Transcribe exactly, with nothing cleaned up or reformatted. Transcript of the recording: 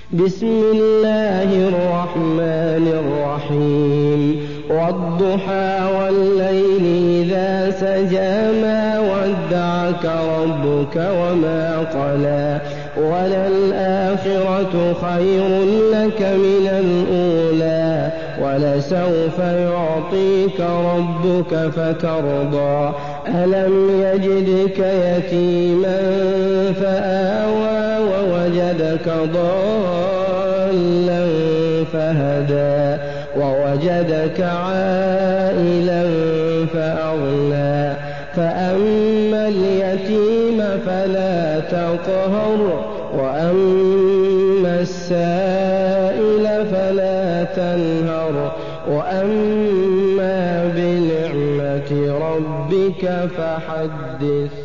بسم الله الرحمن الرحيم والضحى والليل إذا سجى ما ودعك ربك وما قلى وللآخرة خير لك من الأولى ولسوف يعطيك ربك فترضى ألم يجدك يتيما فآوى ووجدك ضالا فهدى ووجدك عائلا فأغنى فأما اليتيم فلا تقهر وأما السائل فلا تنهر وأما بنعمة ربك فحدث.